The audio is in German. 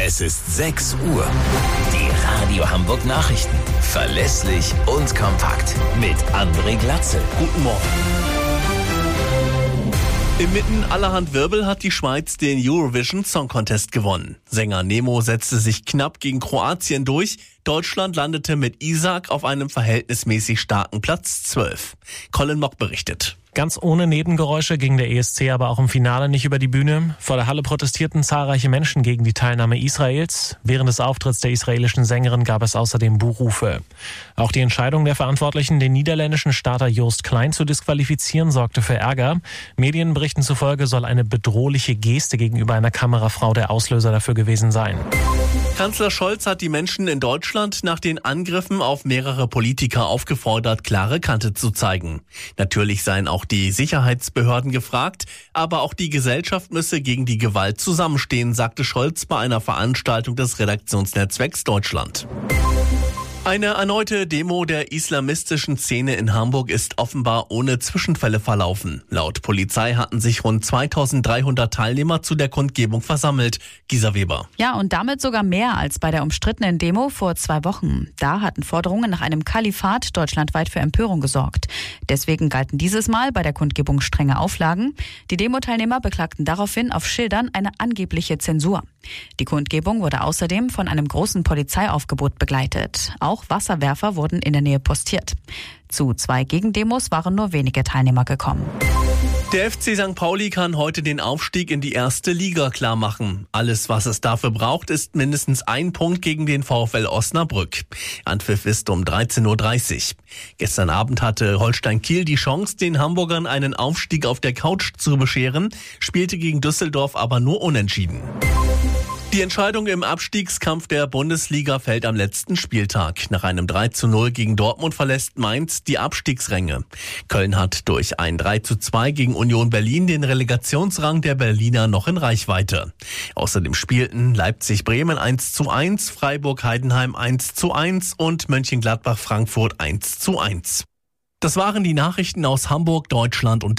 Es ist 6 Uhr. Die Radio Hamburg Nachrichten. Verlässlich und kompakt. Mit André Glatzel. Guten Morgen. Inmitten allerhand Wirbel hat die Schweiz den Eurovision Song Contest gewonnen. Sänger Nemo setzte sich knapp gegen Kroatien durch. Deutschland landete mit Isaac auf einem verhältnismäßig starken Platz 12. Colin Mock berichtet. Ganz ohne Nebengeräusche ging der ESC aber auch im Finale nicht über die Bühne. Vor der Halle protestierten zahlreiche Menschen gegen die Teilnahme Israels. Während des Auftritts der israelischen Sängerin gab es außerdem Buhrufe. Auch die Entscheidung der Verantwortlichen, den niederländischen Starter Joost Klein zu disqualifizieren, sorgte für Ärger. Medienberichten zufolge soll eine bedrohliche Geste gegenüber einer Kamerafrau der Auslöser dafür gewesen sein. Kanzler Scholz hat die Menschen in Deutschland nach den Angriffen auf mehrere Politiker aufgefordert, klare Kante zu zeigen. Natürlich seien auch die Sicherheitsbehörden gefragt, aber auch die Gesellschaft müsse gegen die Gewalt zusammenstehen, sagte Scholz bei einer Veranstaltung des Redaktionsnetzwerks Deutschland. Eine erneute Demo der islamistischen Szene in Hamburg ist offenbar ohne Zwischenfälle verlaufen. Laut Polizei hatten sich rund 2300 Teilnehmer zu der Kundgebung versammelt. Gisa Weber. Ja, und damit sogar mehr als bei der umstrittenen Demo vor 2 Wochen. Da hatten Forderungen nach einem Kalifat deutschlandweit für Empörung gesorgt. Deswegen galten dieses Mal bei der Kundgebung strenge Auflagen. Die Demo-Teilnehmer beklagten daraufhin auf Schildern eine angebliche Zensur. Die Kundgebung wurde außerdem von einem großen Polizeiaufgebot begleitet. Auch Wasserwerfer wurden in der Nähe postiert. Zu 2 Gegendemos waren nur wenige Teilnehmer gekommen. Der FC St. Pauli kann heute den Aufstieg in die erste Liga klarmachen. Alles, was es dafür braucht, ist mindestens ein Punkt gegen den VfL Osnabrück. Anpfiff ist um 13.30 Uhr. Gestern Abend hatte Holstein Kiel die Chance, den Hamburgern einen Aufstieg auf der Couch zu bescheren, spielte gegen Düsseldorf aber nur unentschieden. Die Entscheidung im Abstiegskampf der Bundesliga fällt am letzten Spieltag. Nach einem 3:0 gegen Dortmund verlässt Mainz die Abstiegsränge. Köln hat durch ein 3:2 gegen Union Berlin den Relegationsrang der Berliner noch in Reichweite. Außerdem spielten Leipzig-Bremen 1:1, Freiburg-Heidenheim 1:1 und Mönchengladbach-Frankfurt 1:1. Das waren die Nachrichten aus Hamburg, Deutschland und